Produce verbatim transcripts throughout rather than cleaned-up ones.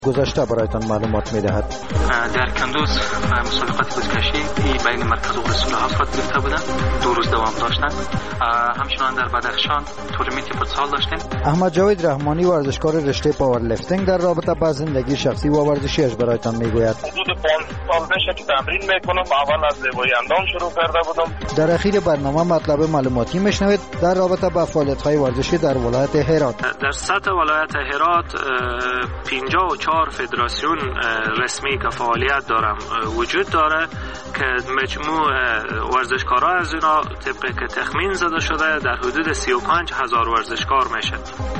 گذشته برایتان معلومات می‌دهد. در کندوز مسابقات بزکشی بین مرکز و رسول ها صورت گرفته بودند، دو روز دوام داشتند. همچنان در بدخشان تورنمنت فوتسال داشتیم. احمد جاوید رحمانی ورزشکار رشته پاور لیفتینگ در رابطه با زندگی شخصی و ورزشیش برایتان میگوید. حدود پنج سال پیش که تمرین میکنم، اول از زیبایی اندام شروع کرده بودم. در اخیر برنامه مطلب معلوماتی میشنوید در رابطه با فعالیت‌های ورزشی در ولایت هرات. در سطح ولایت هرات پنجاه و چهار فدراسیون رسمی که فعالیت دارم وجود داره که مجموع ورزشکارا از اینا طبقی که تخمین زده شده در حدود سی و پنج هزار ورزشکار میشه.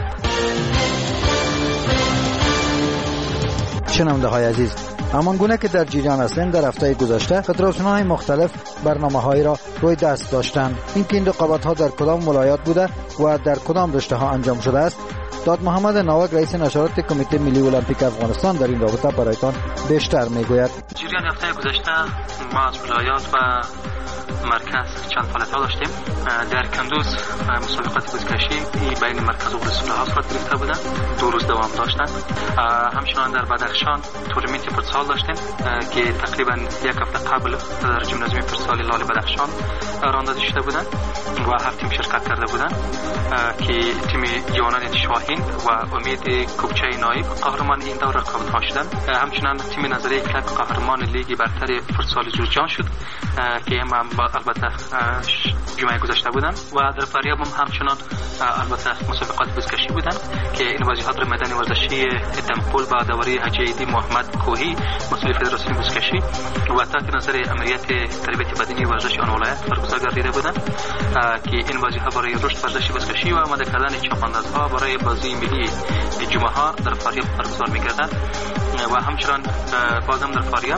شنونده های عزیز، همان گونه که در جریان هستند، در هفته گذشته فدراسیون های مختلف برنامه هایی را روی دست داشتند. اینکه این رقابت ها در کدام ولایات بوده و در کدام رشته ها انجام شده است، داد محمد ناوک رئیس نشرات کمیته ملی المپیک افغانستان در این رابطه برایتان بیشتر میگوید. جریان هفته گذشته ما از ولایات و مرکز چند فعالیت ها داشتیم. در کندوز مسابقات بزکشی بین مرکز و رسول ها صورت گرفته بودند، دو روز دوام داشتند. همچنان در بدخشان تورنمنت فوتسال داشتیم که تقریبا یک هفته قبل در ژیمنازیوم فوتسال لال بدخشان راندازی شده بودند و هفت تیم شرکت کرده بودند که تیم جوانان شاهین و امید کوبچه نایب قهرمان این دور رقابت ها شدند. همچنان تیم نظری کلب قهرمان لیگ برتر فوتسال جوزجان شد که هم البته جمعه گذشته بودن و در فاریاب هم همچنان البته مسابقات بزکشی بودن که این واجهات در میدان ورزشی دمپول با داوری حاجی ایدی محمد کوهی مسئول فدراسیون بزکشی و تحت نظر امنیت تربیت بدنی ورزش آن ولایت برگزار گردیده بودن که این واجهه برای رشد ورزش بزکشی و آماده کردن چاپاندازها برای بازی ملی جمعه ها در فاریاب برگزار می‌گردد و همچنان بازم در فاریاب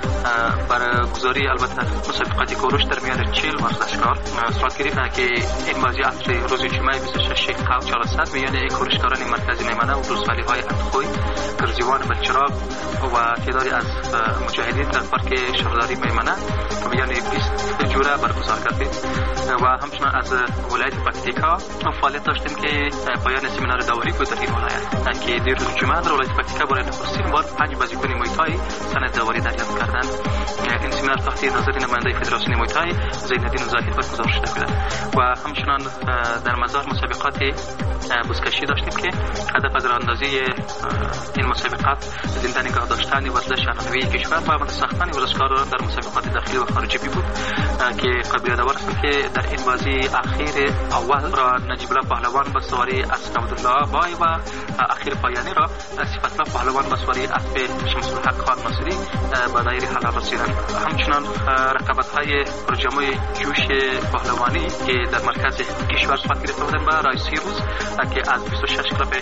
برگزاری البته مسابقات کوروش در میان چهل ورزشکار صورت گرفت که این بازی اصلی روز جمعه بیست و شش قوم چهارصد میان کورشکاران مرکز نیمانه و روزولی های اندخوی گرزیوان بلچراغ و تعدادی از مجاهدین در پارک شهرداری میمنه میان بیست جوره برگزار گردید و همچنان از ولایت پکتیکا فعالیت داشتیم که پایان سمینار داوری بود در این ولایت که در روز جمعه در ولایت پکتیکا برای نخستین بار پنج بازیکن مویتای سند داوری دریافت کردند. این سمینار تحت نظر نماینده فدراسیون مویتای زینالدین زاهد برگزار شده بود و همچنان در مزار مسابقات بزکشی داشتیم که هدف از راهاندازی این مسابقات زنده نگاه داشتن ورزش انانوی کشور و آماده ساختن ورزشکاران در مسابقات داخلی و خارجی بود که قبل یادآور است که در این بازی اخیر اول را نجیب الله پهلوان با سواری اسب عبدالله بای و اخیر پایانی را صفت الله پهلوان با سواری اسب شمس الحق خان ناصری با دایره حلال رسیدند. همچنان رقابت‌های پرجمع جوش پهلوانی که در مرکز کشور صورت گرفته بودند با رئیسی روز که از بیست و شش کلب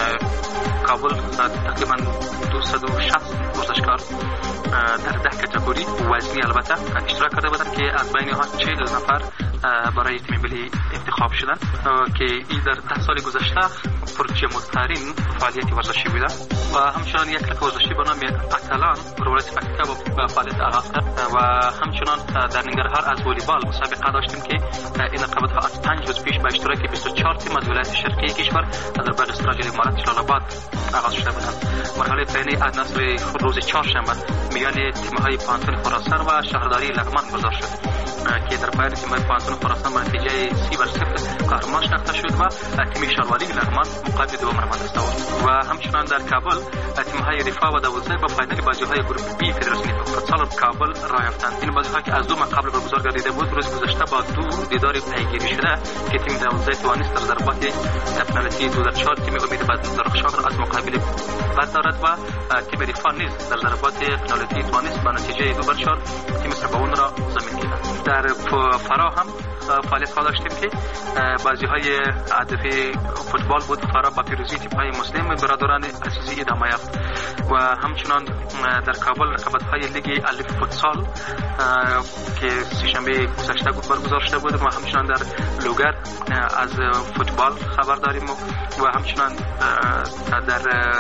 کابل تقریبا دویست و شصت ورزشکار در ده کاتگوری وزنی البته اشتراک کرده بودند که از بین آنها چهل نفر برای تیم ملی انتخاب شدند که این در ده سال گذشته پرجمع‌ترین فعالیت ورزشی بوده و همچنان یک کلب ورزشی به نام اتلان ولایت پکتیکا با فعالیت آغاز کرد و همچنان در ننگرهار از والیبال مسابقه داشتیم که این رقابت‌ها از پنج روز پیش با اشتراک بیست و چهار تیم از ولایت شرقی کشور در باغ استراجل امارات جلال آباد آغاز شده بودند. مرحله پایانی از نصر روز چهارشنبه میان تیم‌های پانتون خراسان و شهرداری لغمان گذار شد که در پایان تیم‌های پانتون خراسان با نتیجه سی بر صفر قهرمان شناخته شد و تیم شهرداری لغمان مقابل دوم رمان دست آورد و همچنان در کابل تیم‌های رفاه و دوازده با فاینال بازی‌های گروه بی فدراسیون فوتسال کابل راه یافتند. این بازی‌ها که از دو ماه قبل برگزار گردیده بود روز گذشته با دو دیدار پیگیری شده که تیم دوازده توانست در ضربات پنالتی دو در چهار تیم امید بدرخشان را از مقابل بد دارد و تیم رفاه نیز در ضربات پنالتی توانست با نتیجه دو بر چهار تیم سباون را زمین گیرد. در فرا هم فعالیت ها داشتیم که بازی های هدف فوتبال بود. فرا با پیروزی تیم های مسلم برادران عزیزی ادامه یافت و همچنان در کابل رقابت های لیگ الف فوتسال که سه‌شنبه گذشته بود برگزار شده بود و همچنان در لوگر از فوتبال خبر داریم و همچنان در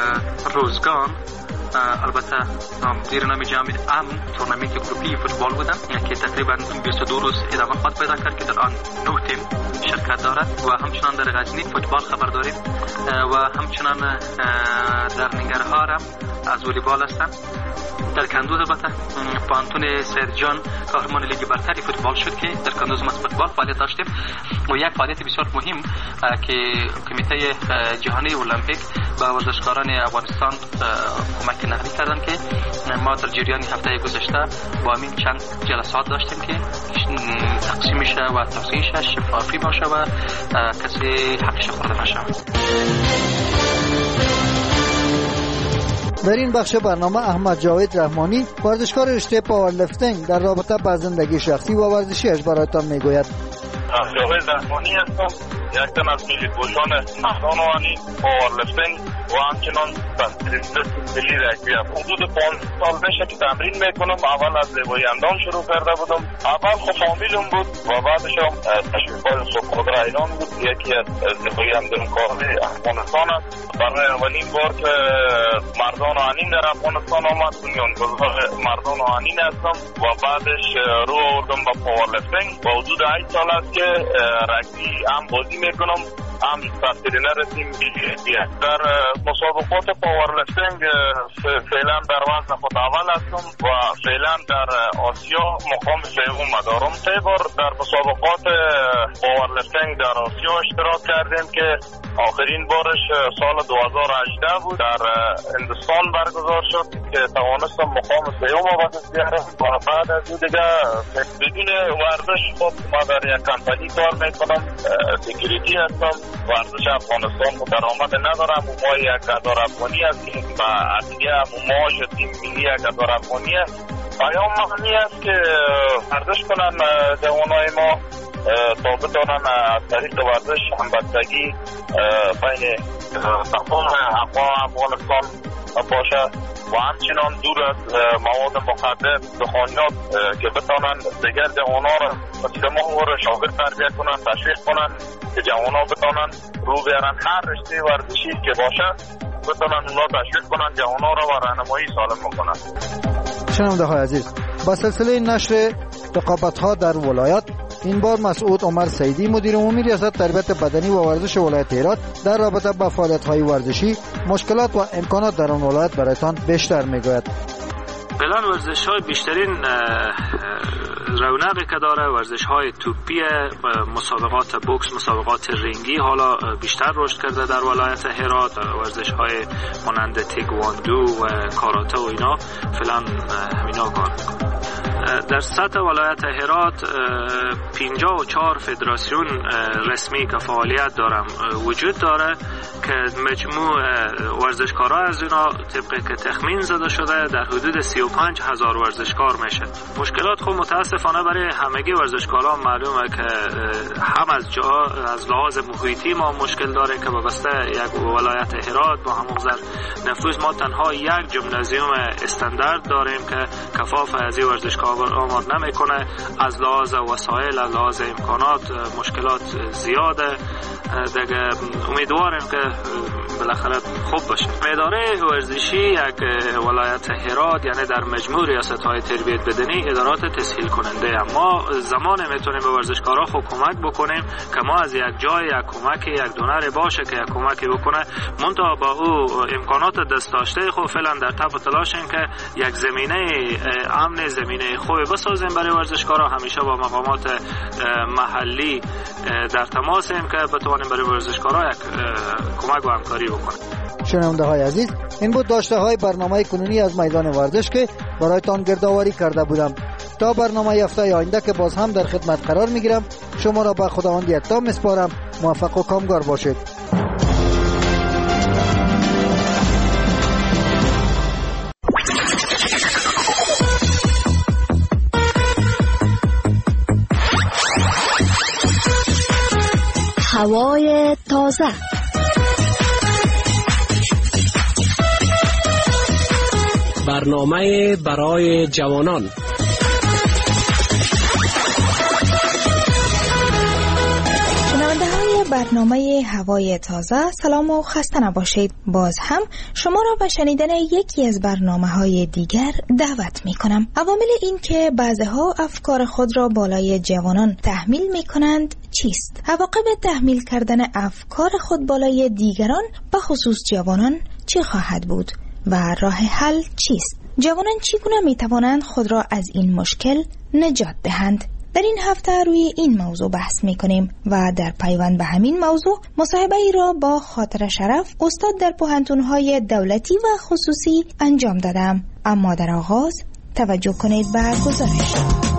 روزگان البته زیر نام جام امن تورنمنت گروپی فوتبال بودن که تقریبا بیست و دو روز ادامه خواهد پیدا کرد که در آن نه تیم شرکت دارد و همچنان در غزنی فوتبال خبر داریم و همچنان در ننگرهار هم از والیبال هستم. در کندوز البته پانتون سرجان قهرمان لیگ برتری فوتبال شد که در کندوز ما فوتبال فعالیت داشتیم و یک فعالیت بسیار مهم که کمیته جهانی المپیک به ورزشکاران افغانستان کمک نقدی کردن که ما در جریان هفته گذشته با همین چند جلسات داشتیم که تقسیم شه و توزیع شه شفافی باشه و کسی حقش خورده نشه. در این بخش برنامه احمد جاوید رحمانی ورزشکار رشته پاورلیفتینگ در رابطه با زندگی شخصی و ورزشیش برایتان میگوید. جاوید رحمانی هستم، یک تن از ملی پوشان مردان وانی پاورلیفتینگ و همچنان تحصیلات ملی رگبی. حدود پنج سال میشه که تمرین میکنم. اول از زیبایی اندام شروع کرده بودم. اول خب فامیلم بود و بعدش هم تشویق‌های سوق‌قدر ایران بود. یکی از زیبایی اندام کارهای افغانستان است. برای اولین بار که مردان آنین در افغانستان آمد بنیانگذار مردان آنین هستم و بعدش رو آوردم به پاورلیفتینگ. با حدود هشت سال است که رگبی هم بازی میکنم هم ترتیب‌نر تیم ملی. در مسابقات پاورلیفتینگ فعلا در وزن خود اول هستم و فعلا در آسیا مقام سوم دارم. سه بار در مسابقات پاورلیفتینگ در آسیا اشتراک کردیم که آخرین بارش سال دو هزار و هجده بود در هندوستان برگزار شد که توانستم مقام سوم به دست بیارم و بعد از این دیگه بدون ورزش خود ما در یک کمپانی کار میکنم، سکیوریتی هستم. ورزش افغانستان خود درآمد ندارم و ما یک هزار افغانی هستیم و اصلیه معاش تیم ملی یک هزار افغانی است. پیام معنی است که ورزش کنن جوانای ما تا بتانن از طریق ورزش همبستگی بین تمام افغانستان باشه و همچنان دور از مواد مخدر دخانیات که بتانن دیگر جوانها را مثل ما و شاگرد تربیت کنن، تشویق کنن که جوانها بتانن رو بیارن هر رشته ورزشی که باشه بتانن اونا تشویق کنن جوانها را و راهنمایی سالم بکنن. شنونده های عزیز، با سلسله نشر رقابت‌ها در ولایات این بار مسعود عمر سیدی مدیر عمومی ریاست تربیت بدنی و ورزش ولایت هرات در رابطه با فعالیت‌های ورزشی، مشکلات و امکانات در آن ولایت برایتان بیشتر میگوید. فعلا ورزش‌های بیشترین رونقی که داره ورزش‌های توپی، مسابقات بوکس، مسابقات رینگی حالا بیشتر رشد کرده در ولایت هرات. ورزش‌های مانند تکواندو و کاراته و اینا فعلا همینا کار میکنه. در سطح ولایت هرات پنجاه و چهار فدراسیون رسمی که فعالیت دارم وجود داره که مجموع ورزشکارا از اینا طبقی که تخمین زده شده در حدود سی و پنج هزار ورزشکار میشه. مشکلات خب متاسفانه برای همگی ورزشکارا معلومه که هم از جا از لحاظ محیطی ما مشکل داره که وابسته یک ولایت هرات با همونقدر نفوذ ما تنها یک جمنازیوم استاندارد داریم که کفاف از این ورزشکار آماد نمیکنه. از لحاظ وسایل، از لحاظ امکانات مشکلات زیاده دیگه. امیدواریم که بالاخره خوب باشه. اداره ورزشی یک ولایت هرات یعنی در مجموع ریاست‌های تربیت بدنی ادارات تسهیل کننده، اما زمان میتونیم به ورزشکارا خوب کمک بکنیم که ما از یک جای یک کمک یک دونر باشه که یک کمکی بکنه منتها با او امکانات دست داشته خب فعلا در تب و تلاشیم که یک زمینه امن، زمینه خوبی بسازیم برای ورزشکارا. همیشه با مقامات محلی در تماسیم که بتوانیم برای ورزشکارا یک کمک و همکاری بکنیم. شنونده های عزیز، این بود داشته های برنامه کنونی از میدان ورزش که برایتان گردآوری کرده بودم. تا برنامه هفته آینده که باز هم در خدمت قرار میگیرم، شما را به خداوند یکتا میسپارم. موفق و کامگار باشید. هوای تازه، برنامه برای جوانان. برنامه هوای تازه، سلام و خسته نباشید. باز هم شما را به شنیدن یکی از برنامه‌های دیگر دعوت می‌کنم. عوامل این که بعضی‌ها افکار خود را بالای جوانان تحمیل می‌کنند چیست؟ عواقب تحمیل کردن افکار خود بالای دیگران به خصوص جوانان چه خواهد بود؟ و راه حل چیست؟ جوانان چگونه می توانند خود را از این مشکل نجات دهند؟ در این هفته روی این موضوع بحث می کنیم و در پیوند به همین موضوع مصاحبه ای را با خاطر شرف استاد در پوهنتون‌های دولتی و خصوصی انجام دادم. اما در آغاز توجه کنید به گزارش.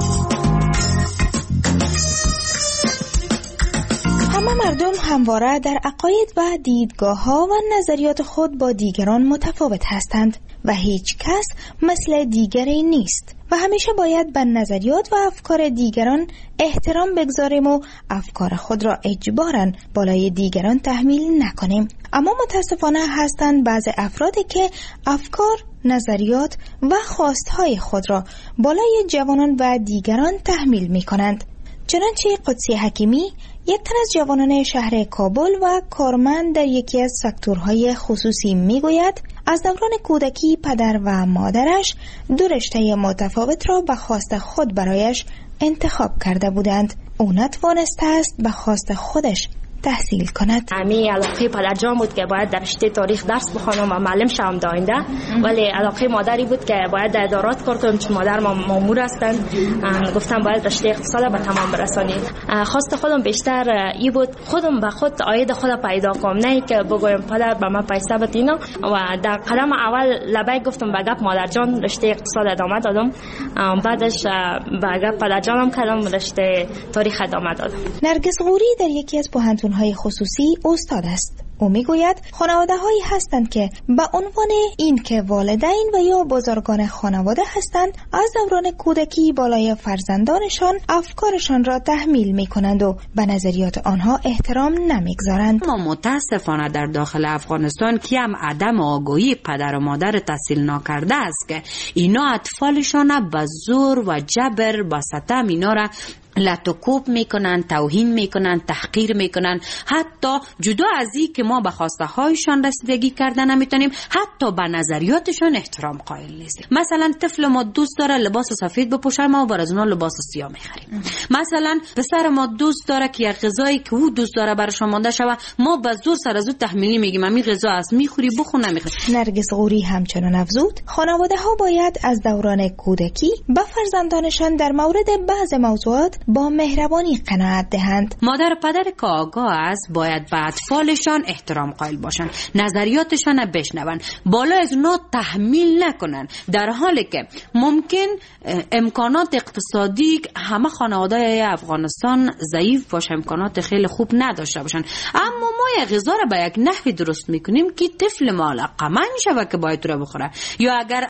همه مردم همواره در عقاید و دیدگاه‌ها و نظریات خود با دیگران متفاوت هستند و هیچ کس مثل دیگری نیست و همیشه باید به نظریات و افکار دیگران احترام بگذاریم و افکار خود را اجباراً بالای دیگران تحمیل نکنیم. اما متاسفانه هستند بعض افرادی که افکار، نظریات و خواستهای خود را بالای جوانان و دیگران تحمیل می کنند. چنانچه قدسی حکیمی، یک تن از جوانان شهر کابل و کارمند در یکی از سکتورهای خصوصی میگوید از دوران کودکی پدر و مادرش دو رشته متفاوت را به خواست خود برایش انتخاب کرده بودند. او نتوانسته است به خواست خودش تحصیل کند. امی علاقه پدرجان بود که باید در رشته تاریخ درس بخوانم و معلم شوم داینده، ولی علاقه مادری بود که باید در ادارات کار کنم چون مادر ما مامور هستند. گفتم باید رشته اقتصاد به تمام برسانید. خواست خودم بیشتر ای بود خودم به خود عاید خود پیدا کنم، نه که بگویم پدر به من پیسه بده اینا. و در قدم اول لبیک گفتم به گپ مادرجان رشته اقتصاد ادامه دادم، بعدش به گپ پدرجانم کردم رشته تاریخ ادامه دادم. نرگس غوری در یکی از پوهنتون های خصوصی استاد است. او میگوید خانواده هایی هستند که به عنوان این که والدین و یا بزرگان خانواده هستند از دوران کودکی بالای فرزندانشان افکارشان را تحمیل می کنند و به نظریات آنها احترام نمیگذارند. ما متاسفانه در داخل افغانستان که هم عدم آگاهی پدر و مادر تحصیل ناکرده است که اینا اطفالشان به زور و جبر با ستم اینا را لطوکوب میکنن، توهین میکنن، تحقیر میکنن. حتی جدا از این که ما به خواسته هایشان رسیدگی کردن نمیتونیم، حتی به نظریاتشان احترام قائل نیستیم. مثلا طفل ما دوست داره لباس سفید بپوشه، ما بر از اونها لباس سیاه میخریم. مثلا پسر ما دوست داره که یک غذایی که او دوست داره براشون مانده شوه، ما به زور سر از او تحمیلی میگیم این غذا است، میخوری بخور نمیخوری. نرگس غوری همچنان افزود خانواده ها باید از دوران کودکی به فرزندانشان در مورد بعض موضوعات با مهربانی قناعت دهند. مادر و پدر که آگاه است باید به اطفالشان احترام قائل باشند، نظریاتشان بشنون، بالا از اونا تحمیل نکنن، در حالی که ممکن امکانات اقتصادی همه خانواده افغانستان ضعیف باشه، امکانات خیلی خوب نداشته باشن، اما ما یک غذا را به یک نحوی درست میکنیم که طفل ما علاقمند شوه که باید رو بخوره. یا اگر